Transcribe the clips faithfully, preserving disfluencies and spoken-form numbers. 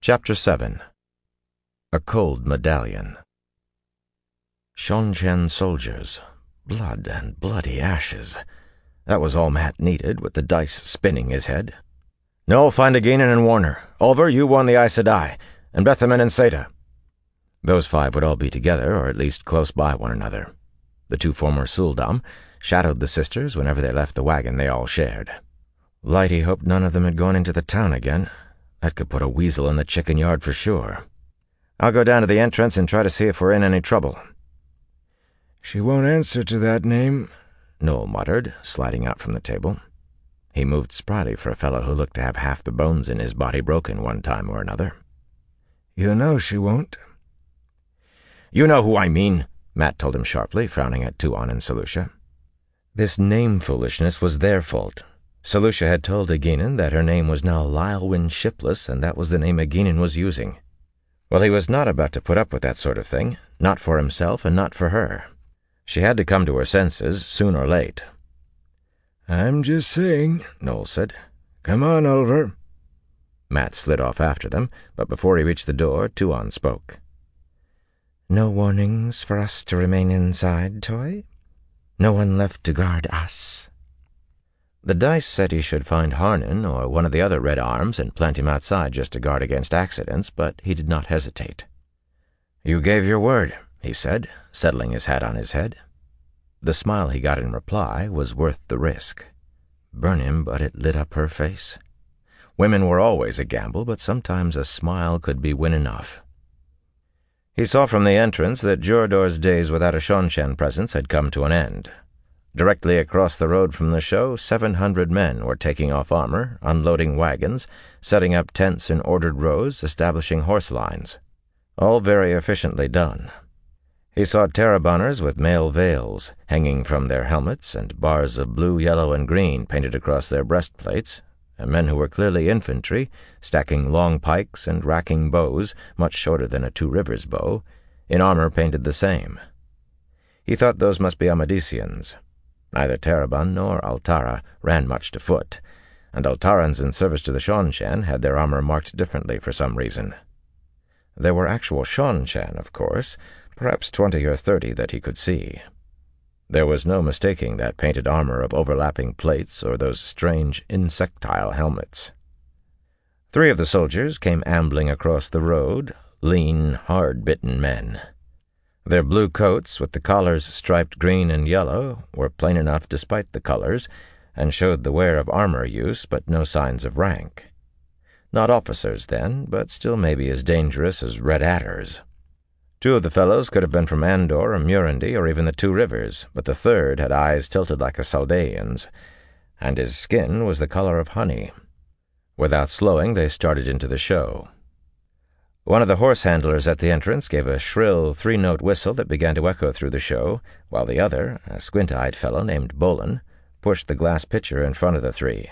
Chapter seven. A Cold Medallion. Shon-Chen soldiers. Blood and bloody ashes. That was all Matt needed, with the dice spinning his head. "Noel, find Ageenan and Warner. Ulver, you warn the Aes Sedai, and Bethaman and Seda." Those five would all be together, or at least close by one another. The two former Suldam shadowed the sisters whenever they left the wagon they all shared. Lighty hoped none of them had gone into the town again. That could put a weasel in the chicken yard for sure. "I'll go down to the entrance and try to see if we're in any trouble." "She won't answer to that name," Noel muttered, sliding out from the table. He moved spryly for a fellow who looked to have half the bones in his body broken one time or another. "You know she won't." "You know who I mean," Matt told him sharply, frowning at Tuon and Selucia. This name foolishness was their fault. Selucia had told Ageenan that her name was now Lylewyn Shipless, and that was the name Ageenan was using. Well, he was not about to put up with that sort of thing, not for himself and not for her. She had to come to her senses, soon or late. "I'm just saying," Noel said. "Come on, Ulver." Matt slid off after them, but before he reached the door, Tuon spoke. "No warnings for us to remain inside, Toy? No one left to guard us?" The dice said he should find Harnan or one of the other Red Arms and plant him outside just to guard against accidents, but he did not hesitate. "You gave your word," he said, settling his hat on his head. The smile he got in reply was worth the risk. Burn him, but it lit up her face. Women were always a gamble, but sometimes a smile could be win enough. He saw from the entrance that Jorador's days without a Shon-Chen presence had come to an end. Directly across the road from the show, seven hundred men were taking off armor, unloading wagons, setting up tents in ordered rows, establishing horse lines. All very efficiently done. He saw Tarabanners with mail veils hanging from their helmets and bars of blue, yellow, and green painted across their breastplates, and men who were clearly infantry, stacking long pikes and racking bows, much shorter than a Two Rivers bow, in armor painted the same. He thought those must be Amadisians. Neither Taraban nor Altara ran much to foot, and Altarans in service to the Shon-Chen had their armor marked differently for some reason. There were actual Shon-Chen, of course, perhaps twenty or thirty that he could see. There was no mistaking that painted armor of overlapping plates or those strange insectile helmets. Three of the soldiers came ambling across the road, lean, hard-bitten men. Their blue coats, with the collars striped green and yellow, were plain enough despite the colors, and showed the wear of armor use, but no signs of rank. Not officers, then, but still maybe as dangerous as red adders. Two of the fellows could have been from Andor or Murundi or even the Two Rivers, but the third had eyes tilted like a Saldaean's, and his skin was the color of honey. Without slowing, they started into the show. One of the horse handlers at the entrance gave a shrill three-note whistle that began to echo through the show, while the other, a squint-eyed fellow named Bolin, pushed the glass pitcher in front of the three.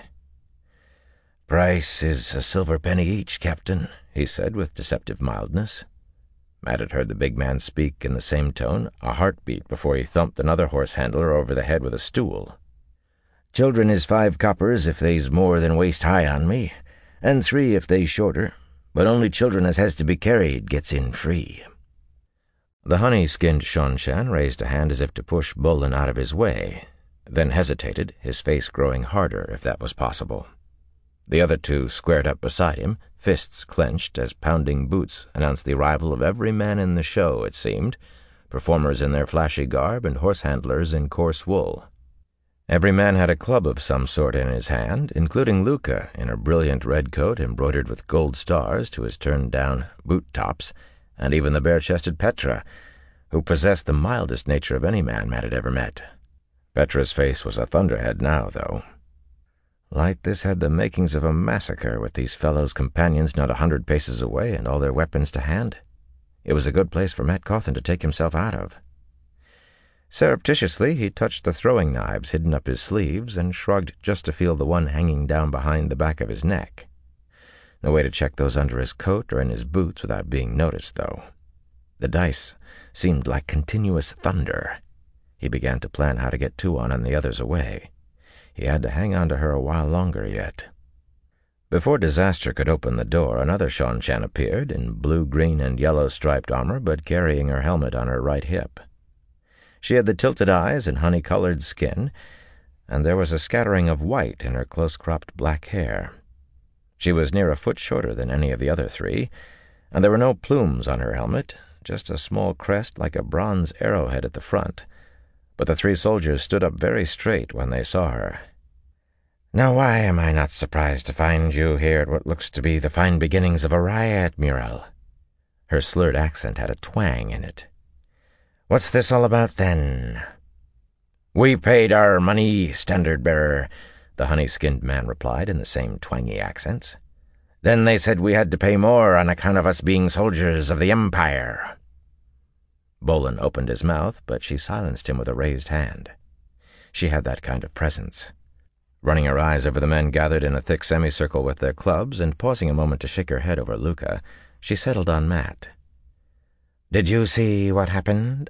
"Price is a silver penny each, Captain," he said with deceptive mildness. Matt had heard the big man speak in the same tone a heartbeat before he thumped another horse handler over the head with a stool. "Children is five coppers if they's more than waist high on me, and three if they's shorter. But only children as has to be carried gets in free." The honey-skinned Shon-Chen raised a hand as if to push Bolin out of his way, then hesitated, his face growing harder, if that was possible. The other two squared up beside him, fists clenched, as pounding boots announced the arrival of every man in the show, it seemed, performers in their flashy garb and horse-handlers in coarse wool. Every man had a club of some sort in his hand, including Luca in a brilliant red coat embroidered with gold stars to his turned-down boot-tops, and even the bare-chested Petra, who possessed the mildest nature of any man Matt had ever met. Petra's face was a thunderhead now, though. Like this had the makings of a massacre, with these fellows' companions not a hundred paces away and all their weapons to hand. It was a good place for Matt Cawthon to take himself out of. Surreptitiously, he touched the throwing knives hidden up his sleeves and shrugged just to feel the one hanging down behind the back of his neck. No way to check those under his coat or in his boots without being noticed, though. The dice seemed like continuous thunder. He began to plan how to get Tuon and the others away. He had to hang on to her a while longer yet. Before Disaster could open the door, another Seanchan appeared, in blue, green, and yellow striped armor, but carrying her helmet on her right hip. She had the tilted eyes and honey-colored skin, and there was a scattering of white in her close-cropped black hair. She was near a foot shorter than any of the other three, and there were no plumes on her helmet, just a small crest like a bronze arrowhead at the front. But the three soldiers stood up very straight when they saw her. "Now why am I not surprised to find you here at what looks to be the fine beginnings of a riot, Muriel?" Her slurred accent had a twang in it. "What's this all about, then?" "We paid our money, Standard-Bearer," the honey-skinned man replied in the same twangy accents. "Then they said we had to pay more on account of us being soldiers of the Empire." Bolin opened his mouth, but she silenced him with a raised hand. She had that kind of presence. Running her eyes over the men gathered in a thick semicircle with their clubs, and pausing a moment to shake her head over Luca, she settled on Matt. "Did you see what happened?"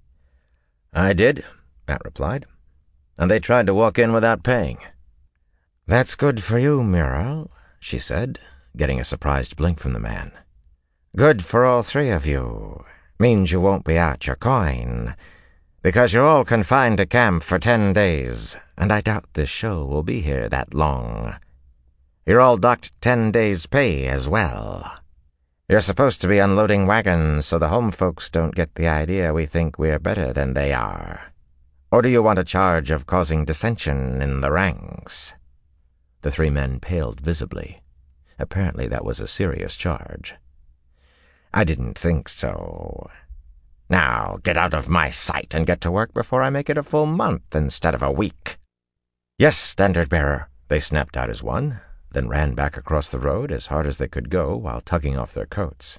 "I did," Matt replied. "And they tried to walk in without paying." "That's good for you, Muriel," she said, getting a surprised blink from the man. "Good for all three of you. Means you won't be out your coin, because you're all confined to camp for ten days, and I doubt this show will be here that long. You're all docked ten days' pay as well. You're supposed to be unloading wagons so the home folks don't get the idea we think we're better than they are. Or do you want a charge of causing dissension in the ranks?" The three men paled visibly. Apparently that was a serious charge. "I didn't think so. Now, get out of my sight and get to work before I make it a full month instead of a week." "Yes, Standard-Bearer," they snapped out as one, then ran back across the road as hard as they could go while tugging off their coats.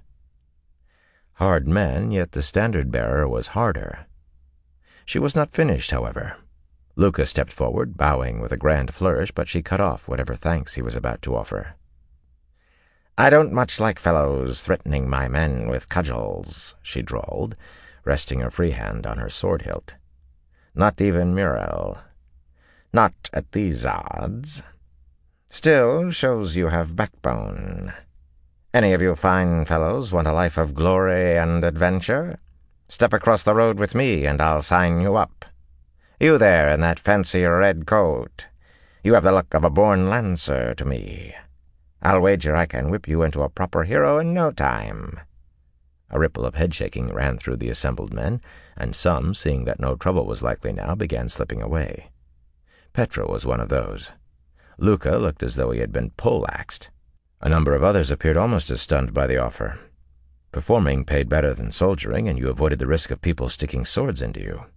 Hard men, yet the Standard-Bearer was harder. She was not finished, however. Luca stepped forward, bowing with a grand flourish, but she cut off whatever thanks he was about to offer. "I don't much like fellows threatening my men with cudgels," she drawled, resting her free hand on her sword hilt. "Not even Muriel. Not at these odds. Still, shows you have backbone. Any of you fine fellows want a life of glory and adventure? Step across the road with me and I'll sign you up. You there in that fancy red coat. You have the look of a born lancer to me. I'll wager I can whip you into a proper hero in no time." A ripple of head-shaking ran through the assembled men, and some, seeing that no trouble was likely now, began slipping away. Petra was one of those. Luca looked as though he had been pole-axed. A number of others appeared almost as stunned by the offer. Performing paid better than soldiering, and you avoided the risk of people sticking swords into you.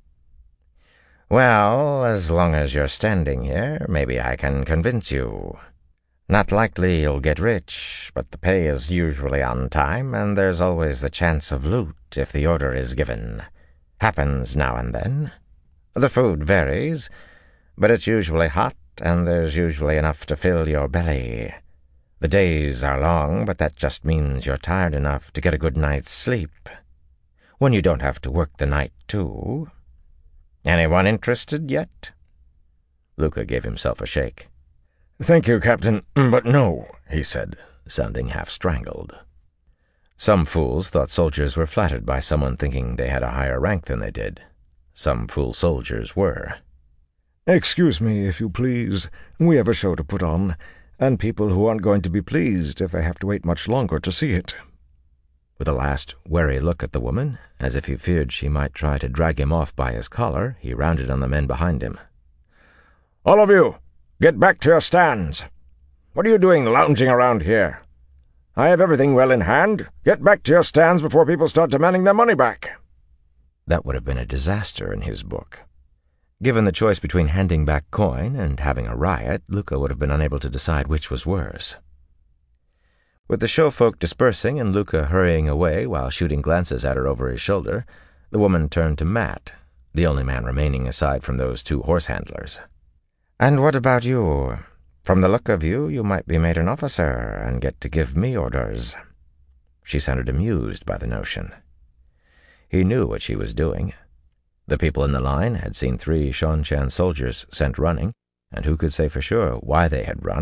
"Well, as long as you're standing here, maybe I can convince you. Not likely you'll get rich, but the pay is usually on time, and there's always the chance of loot if the order is given. Happens now and then. The food varies, but it's usually hot, and there's usually enough to fill your belly. The days are long, but that just means you're tired enough to get a good night's sleep. When you don't have to work the night, too. Anyone interested yet?" Luca gave himself a shake. "Thank you, Captain, but no," he said, sounding half-strangled. Some fools thought soldiers were flattered by someone thinking they had a higher rank than they did. Some fool soldiers were. "Excuse me, if you please. We have a show to put on, and people who aren't going to be pleased if they have to wait much longer to see it." With a last wary look at the woman, as if he feared she might try to drag him off by his collar, he rounded on the men behind him. "All of you, get back to your stands. What are you doing lounging around here? I have everything well in hand. Get back to your stands before people start demanding their money back." That would have been a disaster in his book. Given the choice between handing back coin and having a riot, Luca would have been unable to decide which was worse. With the showfolk dispersing and Luca hurrying away while shooting glances at her over his shoulder, the woman turned to Matt, the only man remaining aside from those two horse-handlers. "And what about you? From the look of you, you might be made an officer and get to give me orders." She sounded amused by the notion. He knew what she was doing. The people in the line had seen three Seanchan soldiers sent running, and who could say for sure why they had run,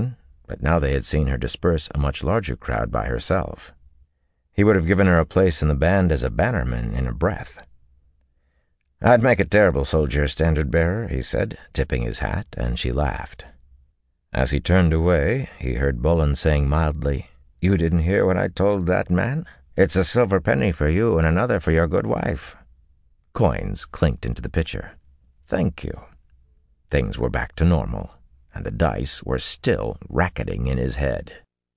but now they had seen her disperse a much larger crowd by herself. He would have given her a place in the band as a bannerman in a breath. "I'd make a terrible soldier, standard-bearer," he said, tipping his hat, and she laughed. As he turned away, he heard Bolin saying mildly, "You didn't hear what I told that man? It's a silver penny for you and another for your good wife." Coins clinked into the pitcher. "Thank you." Things were back to normal, and the dice were still racketing in his head.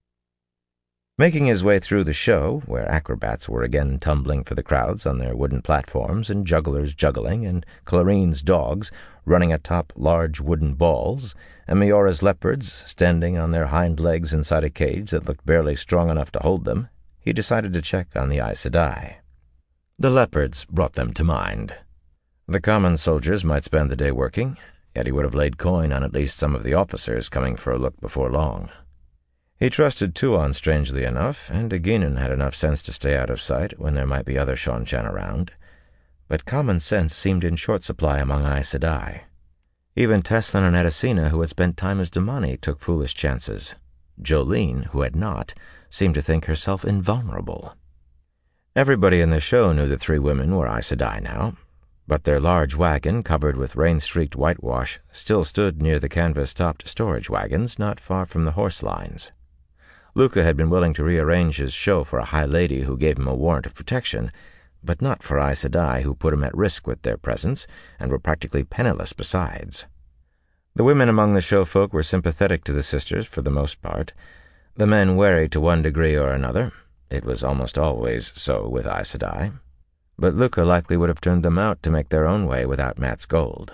Making his way through the show, where acrobats were again tumbling for the crowds on their wooden platforms, and jugglers juggling, and Clarine's dogs running atop large wooden balls, and Miora's leopards standing on their hind legs inside a cage that looked barely strong enough to hold them, he decided to check on the Aes Sedai. The leopards brought them to mind. The common soldiers might spend the day working, yet he would have laid coin on at least some of the officers coming for a look before long. He trusted Tuon strangely enough, and Eginen had enough sense to stay out of sight when there might be other Seanchan around, but common sense seemed in short supply among Aes Sedai. Even Teslin and Edessina, who had spent time as Damani, took foolish chances. Jolene, who had not, seemed to think herself invulnerable. Everybody in the show knew the three women were Aes Sedai now, but their large wagon, covered with rain-streaked whitewash, still stood near the canvas-topped storage wagons not far from the horse lines. Luca had been willing to rearrange his show for a high lady who gave him a warrant of protection, but not for Aes Sedai, who put him at risk with their presence and were practically penniless besides. The women among the show folk were sympathetic to the sisters for the most part, the men wary to one degree or another. It was almost always so with Aes Sedai, but Luca likely would have turned them out to make their own way without Mat's gold.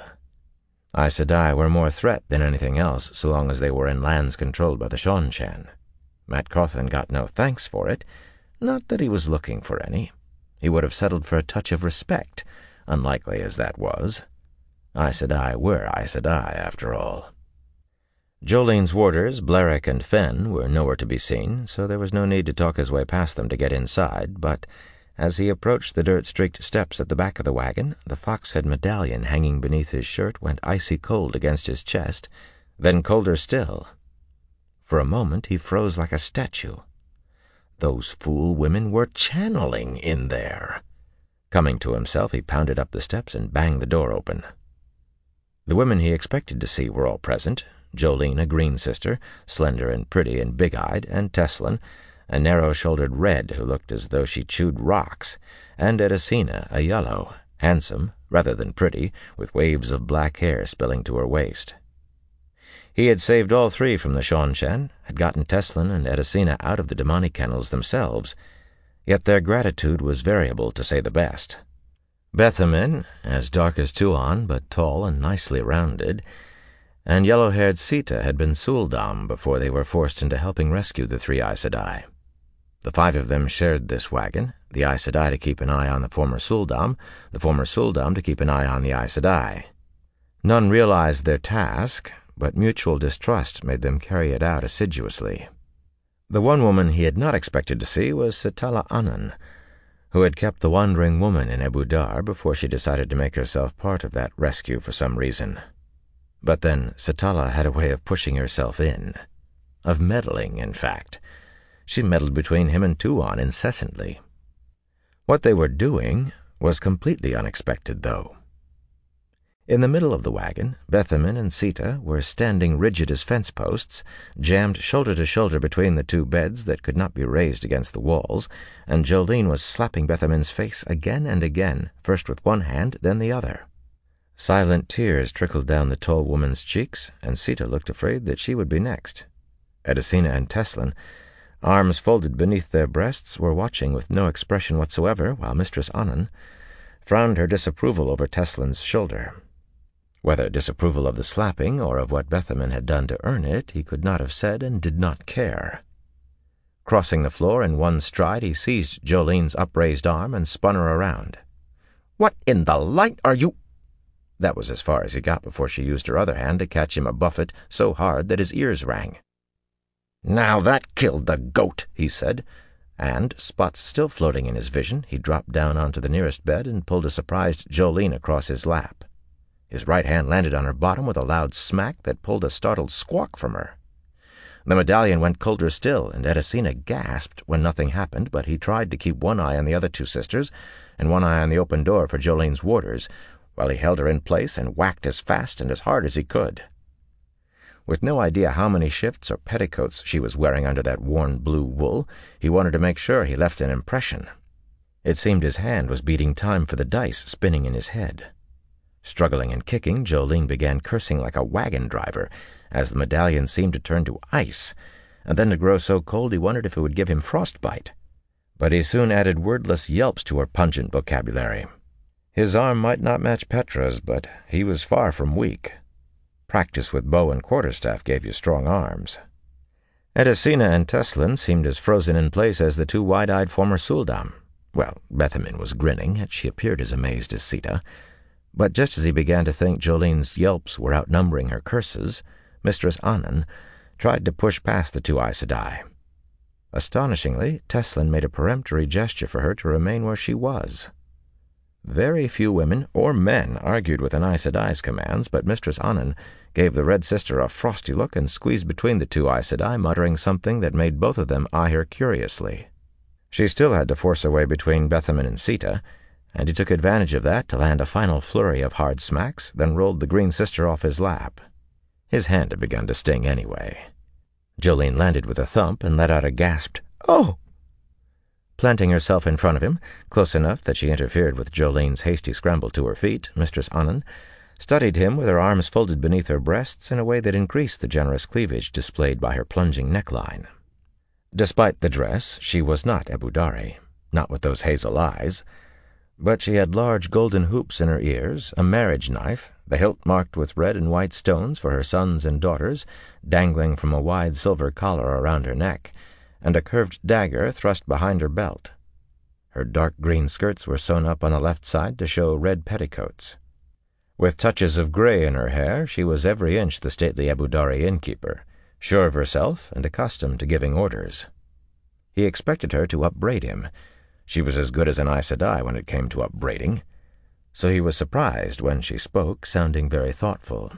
Aes Sedai were more threat than anything else so long as they were in lands controlled by the Seanchan. Matt Cawthon got no thanks for it, not that he was looking for any. He would have settled for a touch of respect, unlikely as that was. Aes Sedai were Aes Sedai, after all. Jolene's warders, Blerick and Fen, were nowhere to be seen, so there was no need to talk his way past them to get inside, but as he approached the dirt-streaked steps at the back of the wagon, the fox-head medallion hanging beneath his shirt went icy cold against his chest, then colder still. For a moment he froze like a statue. Those fool women were channeling in there. Coming to himself, he pounded up the steps and banged the door open. The women he expected to see were all present. Jolene, a green sister, slender and pretty and big-eyed, and Teslin, a narrow-shouldered red who looked as though she chewed rocks, and Edessina, a yellow, handsome, rather than pretty, with waves of black hair spilling to her waist. He had saved all three from the Seanchan, had gotten Teslin and Edessina out of the Damani kennels themselves, yet their gratitude was variable, to say the best. Bethamin, as dark as Tuon, but tall and nicely rounded, and yellow-haired Sita had been Suldam before they were forced into helping rescue the three Aes Sedai. The five of them shared this wagon, the Aes Sedai to keep an eye on the former Suldam, the former Suldam to keep an eye on the Aes Sedai. None realized their task, but mutual distrust made them carry it out assiduously. The one woman he had not expected to see was Setala Anan, who had kept the wandering woman in Abu Dar before she decided to make herself part of that rescue for some reason. But then Setala had a way of pushing herself in, of meddling, in fact. She meddled between him and Tuon incessantly. What they were doing was completely unexpected, though. In the middle of the wagon, Bethamin and Sita were standing rigid as fence posts, jammed shoulder to shoulder between the two beds that could not be raised against the walls, and Jolene was slapping Bethamin's face again and again, first with one hand, then the other. Silent tears trickled down the tall woman's cheeks, and Sita looked afraid that she would be next. Edessina and Teslin, arms folded beneath their breasts, were watching with no expression whatsoever, while Mistress Anan frowned her disapproval over Teslin's shoulder. Whether disapproval of the slapping or of what Bethamin had done to earn it, he could not have said and did not care. Crossing the floor in one stride, he seized Jolene's upraised arm and spun her around. "What in the light are you—" That was as far as he got before she used her other hand to catch him a buffet so hard that his ears rang. "Now that killed the goat," he said, and, spots still floating in his vision, he dropped down onto the nearest bed and pulled a surprised Jolene across his lap. His right hand landed on her bottom with a loud smack that pulled a startled squawk from her. The medallion went colder still, and Edessina gasped when nothing happened, but he tried to keep one eye on the other two sisters and one eye on the open door for Jolene's warders, while he held her in place and whacked as fast and as hard as he could. With no idea how many shifts or petticoats she was wearing under that worn blue wool, he wanted to make sure he left an impression. It seemed his hand was beating time for the dice spinning in his head. Struggling and kicking, Jolene began cursing like a wagon driver, as the medallion seemed to turn to ice, and then to grow so cold he wondered if it would give him frostbite. But he soon added wordless yelps to her pungent vocabulary. His arm might not match Petra's, but he was far from weak. Practice with bow and quarterstaff gave you strong arms. Edessina and Teslin seemed as frozen in place as the two wide-eyed former Suldam. Well, Bethamin was grinning, and she appeared as amazed as Sita. But just as he began to think Jolene's yelps were outnumbering her curses, Mistress Annan tried to push past the two Aes Sedai. Astonishingly, Teslin made a peremptory gesture for her to remain where she was. Very few women or men argued with an Aes Sedai's commands, but Mistress Annan gave the Red Sister a frosty look and squeezed between the two Aes Sedai, muttering something that made both of them eye her curiously. She still had to force her way between Bethamin and Sita, and he took advantage of that to land a final flurry of hard smacks, then rolled the Green Sister off his lap. His hand had begun to sting anyway. Jolene landed with a thump and let out a gasped, "Oh!" Planting herself in front of him, close enough that she interfered with Jolene's hasty scramble to her feet, Mistress Annan studied him with her arms folded beneath her breasts in a way that increased the generous cleavage displayed by her plunging neckline. Despite the dress, she was not Ebudari, not with those hazel eyes, but she had large golden hoops in her ears, a marriage knife, the hilt marked with red and white stones for her sons and daughters, dangling from a wide silver collar around her neck, and a curved dagger thrust behind her belt. Her dark green skirts were sewn up on the left side to show red petticoats. With touches of gray in her hair, she was every inch the stately Ebudari innkeeper, sure of herself and accustomed to giving orders. He expected her to upbraid him. She was as good as an Aes Sedai when it came to upbraiding, so he was surprised when she spoke, sounding very thoughtful.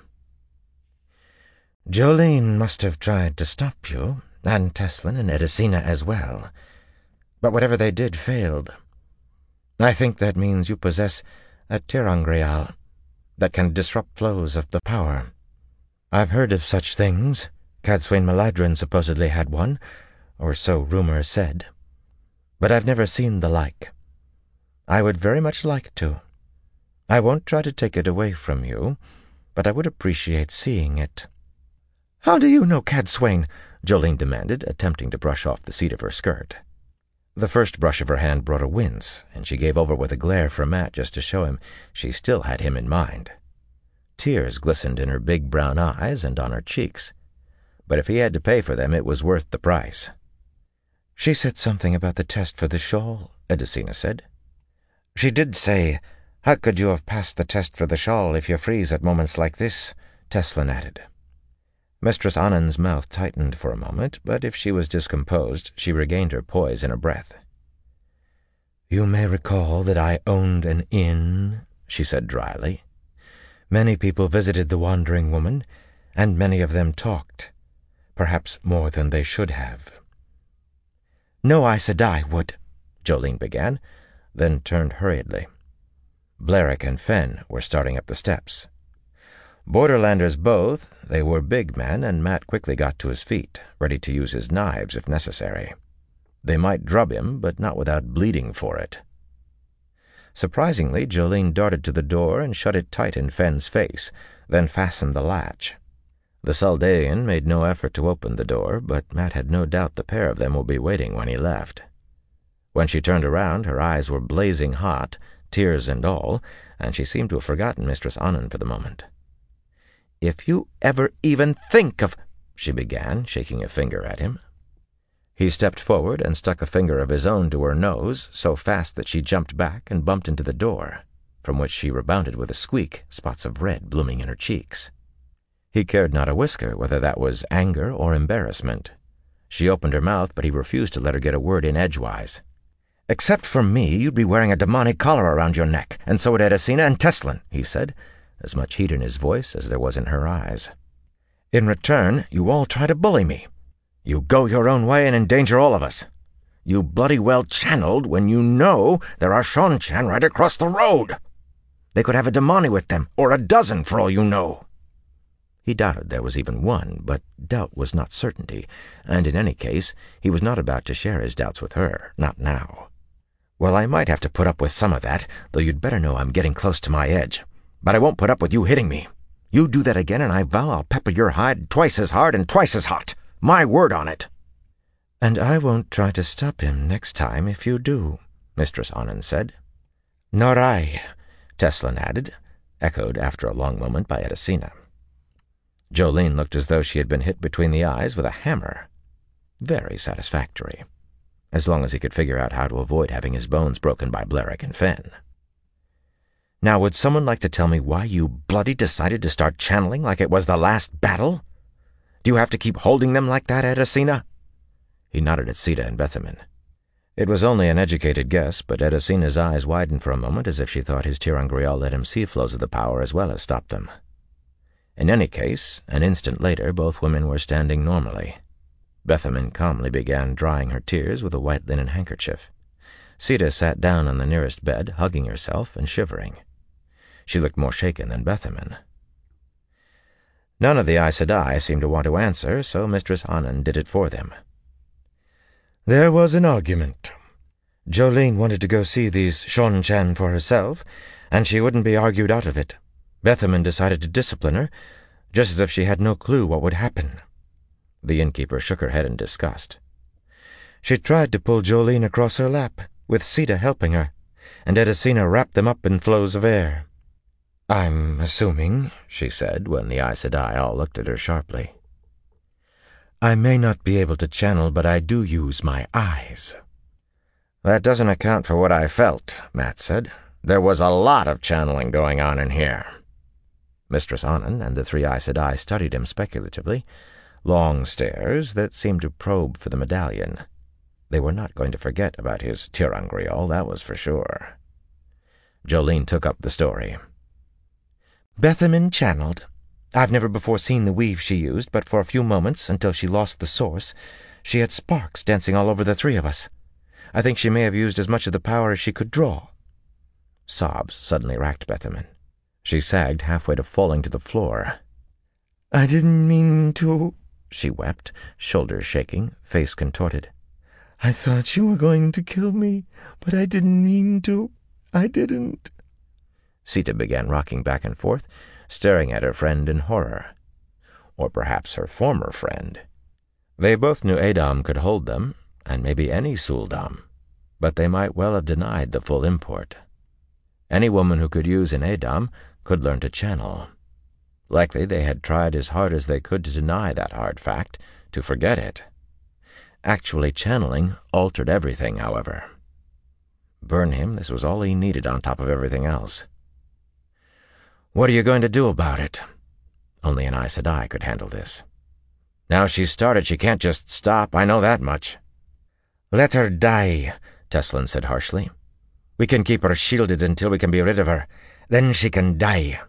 "Jolene must have tried to stop you, and Teslin and Edessina as well, but whatever they did failed. I think that means you possess a ter'angreal that can disrupt flows of the power. I've heard of such things. Cadsuane Maladrin supposedly had one, or so rumor said, but I've never seen the like. I would very much like to. I won't try to take it away from you, but I would appreciate seeing it." "How do you know Cadsuane?" Jolene demanded, attempting to brush off the seat of her skirt. The first brush of her hand brought a wince, and she gave over with a glare for Mat just to show him she still had him in mind. Tears glistened in her big brown eyes and on her cheeks, but if he had to pay for them, it was worth the price. "She said something about the test for the shawl," Edessina said. "She did say, 'How could you have passed the test for the shawl if you freeze at moments like this?'" Teslin added. Mistress Annan's mouth tightened for a moment, but if she was discomposed, she regained her poise in a breath. "You may recall that I owned an inn," she said dryly. "Many people visited the Wandering Woman, and many of them talked, perhaps more than they should have." "No Aes Sedai would," Jolene began, then turned hurriedly. Blerick and Fen were starting up the steps. Borderlanders both, they were big men, and Mat quickly got to his feet, ready to use his knives if necessary. They might drub him, but not without bleeding for it. Surprisingly, Jolene darted to the door and shut it tight in Fen's face, then fastened the latch. The Saldaean made no effort to open the door, but Mat had no doubt the pair of them will be waiting when he left. When she turned around, her eyes were blazing hot, tears and all, and she seemed to have forgotten Mistress Annan for the moment. "If you ever even think of—" she began, shaking a finger at him. He stepped forward and stuck a finger of his own to her nose, so fast that she jumped back and bumped into the door, from which she rebounded with a squeak, spots of red blooming in her cheeks. He cared not a whisker whether that was anger or embarrassment. She opened her mouth, but he refused to let her get a word in edgewise. "Except for me, you'd be wearing a demonic collar around your neck, and so would Edessina and Teslin," he said, as much heat in his voice as there was in her eyes. "In return, you all try to bully me. You go your own way and endanger all of us. You bloody well channeled when you know there are Seanchan right across the road. They could have a Damani with them, or a dozen for all you know." He doubted there was even one, but doubt was not certainty, and in any case he was not about to share his doubts with her, not now. "Well, I might have to put up with some of that, though you'd better know I'm getting close to my edge. But I won't put up with you hitting me. You do that again and I vow I'll pepper your hide twice as hard and twice as hot. My word on it." "And I won't try to stop him next time if you do," Mistress Anand said. "Nor I," Tesslin added, echoed after a long moment by Edisina. Jolene looked as though she had been hit between the eyes with a hammer. Very satisfactory, as long as he could figure out how to avoid having his bones broken by Blerick and Fenn. "Now, would someone like to tell me why you bloody decided to start channeling like it was the last battle? Do you have to keep holding them like that, Edisina?" He nodded at Sita and Bethamin. It was only an educated guess, but Edisina's eyes widened for a moment as if she thought his tir'angreal let him see flows of the power as well as stop them. In any case, an instant later both women were standing normally. Bethamin calmly began drying her tears with a white linen handkerchief. Sita sat down on the nearest bed, hugging herself and shivering. She looked more shaken than Bethamin. None of the Aes Sedai seemed to want to answer, so Mistress Anand did it for them. "There was an argument. Jolene wanted to go see these Seanchan for herself, and she wouldn't be argued out of it. Bethamin decided to discipline her, just as if she had no clue what would happen." The innkeeper shook her head in disgust. "She tried to pull Jolene across her lap, with Sita helping her, and Edisina wrapped them up in flows of air. I'm assuming," she said, when the Aes Sedai all looked at her sharply, "I may not be able to channel, but I do use my eyes." "That doesn't account for what I felt," Mat said. "There was a lot of channeling going on in here." Mistress Anand and the three Aes Sedai studied him speculatively, long stares that seemed to probe for the medallion. They were not going to forget about his tir'angreal, that was for sure. Jolene took up the story. "Bethamin channeled. I've never before seen the weave she used, but for a few moments, until she lost the source, she had sparks dancing all over the three of us. I think she may have used as much of the power as she could draw." Sobs suddenly racked Bethamin. She sagged halfway to falling to the floor. "I didn't mean to," she wept, shoulders shaking, face contorted. "I thought you were going to kill me, but I didn't mean to. I didn't." Sita began rocking back and forth, staring at her friend in horror. Or perhaps her former friend. They both knew Adom could hold them, and maybe any Suldam, but they might well have denied the full import. Any woman who could use an Adom could learn to channel. Likely they had tried as hard as they could to deny that hard fact, to forget it. Actually channeling altered everything, however. Burn him, this was all he needed on top of everything else. "What are you going to do about it?" Only an Aes Sedai could handle this. "Now she's started, she can't just stop, I know that much." "Let her die," Tesslin said harshly. "We can keep her shielded until we can be rid of her. Then she can die."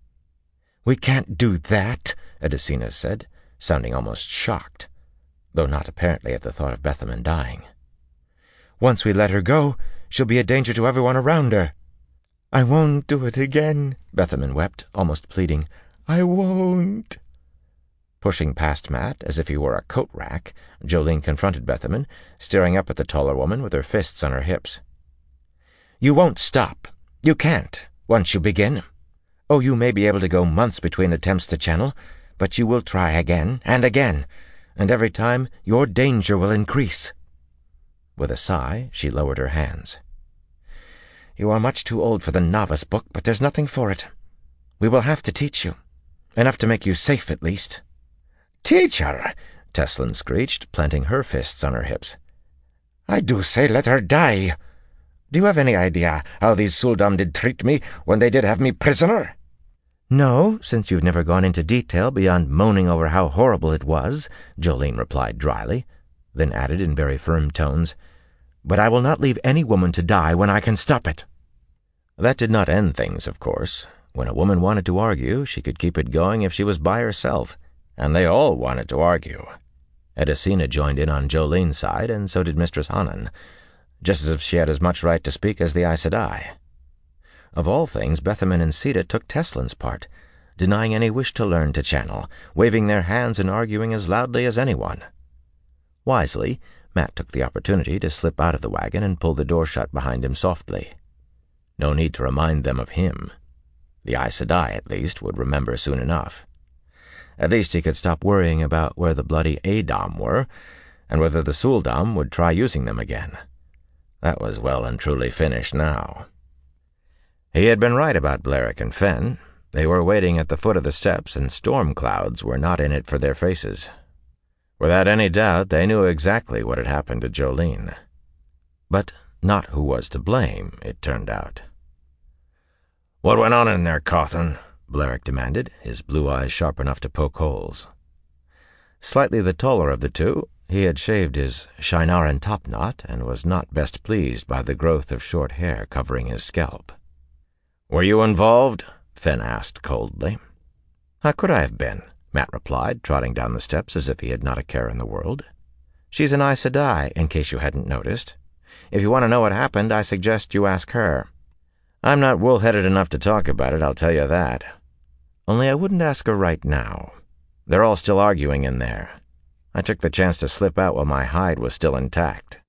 "We can't do that," Edisina said, sounding almost shocked, though not apparently at the thought of Bethamin dying. "Once we let her go, she'll be a danger to everyone around her." "I won't do it again," Bethamin wept, almost pleading. "I won't." Pushing past Mat as if he were a coat rack, Jolene confronted Bethamin, staring up at the taller woman with her fists on her hips. "You won't stop. You can't, once you begin. Oh, you may be able to go months between attempts to channel, but you will try again and again, and every time your danger will increase." With a sigh, she lowered her hands. "You are much too old for the novice book, but there's nothing for it. We will have to teach you. Enough to make you safe, at least." "Teach her!" Tesslin screeched, planting her fists on her hips. "I do say let her die. Do you have any idea how these Suldam did treat me when they did have me prisoner?" "No, since you've never gone into detail beyond moaning over how horrible it was," Jolene replied dryly, then added in very firm tones, "But I will not leave any woman to die when I can stop it." That did not end things, of course. When a woman wanted to argue, she could keep it going if she was by herself, and they all wanted to argue. Edacina joined in on Jolene's side, and so did Mistress Hanan, just as if she had as much right to speak as the Aes Sedai. Of all things, Bethamen and Sita took Teslin's part, denying any wish to learn to channel, waving their hands and arguing as loudly as anyone. Wisely, Mat took the opportunity to slip out of the wagon and pull the door shut behind him softly. No need to remind them of him. The Aes Sedai, at least, would remember soon enough. At least he could stop worrying about where the bloody Adom were, and whether the Suldam would try using them again. That was well and truly finished now. He had been right about Blerick and Fen. They were waiting at the foot of the steps, and storm clouds were not in it for their faces. Without any doubt, they knew exactly what had happened to Jolene. But not who was to blame, it turned out. "What went on in there, Cawthon?" Blerick demanded, his blue eyes sharp enough to poke holes. Slightly the taller of the two, he had shaved his Shienaran topknot and was not best pleased by the growth of short hair covering his scalp. "Were you involved?" Fen asked coldly. "How could I have been?" Mat replied, trotting down the steps as if he had not a care in the world. "She's an Aes Sedai, in case you hadn't noticed. If you want to know what happened, I suggest you ask her. I'm not wool-headed enough to talk about it, I'll tell you that. Only I wouldn't ask her right now. They're all still arguing in there. I took the chance to slip out while my hide was still intact."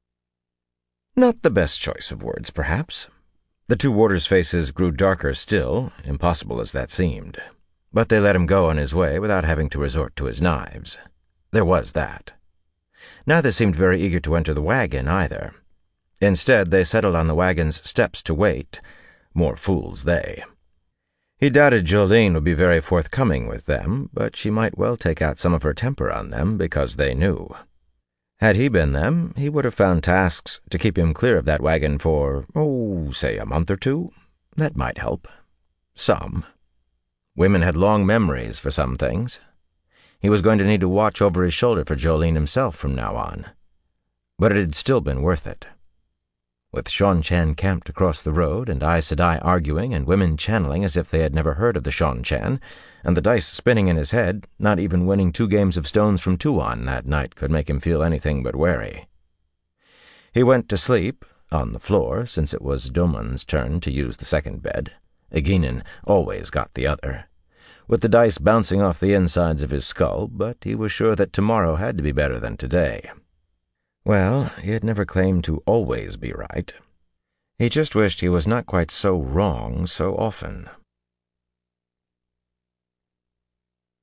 Not the best choice of words, perhaps. The two warders' faces grew darker still, impossible as that seemed. But they let him go on his way without having to resort to his knives. There was that. Neither seemed very eager to enter the wagon, either. Instead, they settled on the wagon's steps to wait. More fools they. He doubted Jolene would be very forthcoming with them, but she might well take out some of her temper on them because they knew. Had he been them, he would have found tasks to keep him clear of that wagon for, oh, say a month or two. That might help. Some. Women had long memories for some things. He was going to need to watch over his shoulder for Jolene himself from now on. But it had still been worth it. With Seanchan camped across the road, and Aes Sedai arguing, and women channeling as if they had never heard of the Seanchan, and the dice spinning in his head, not even winning two games of stones from Tuon that night could make him feel anything but wary. He went to sleep, on the floor, since it was Domon's turn to use the second bed. Egeinen always got the other, with the dice bouncing off the insides of his skull, but he was sure that tomorrow had to be better than today. Well, he had never claimed to always be right. He just wished he was not quite so wrong so often.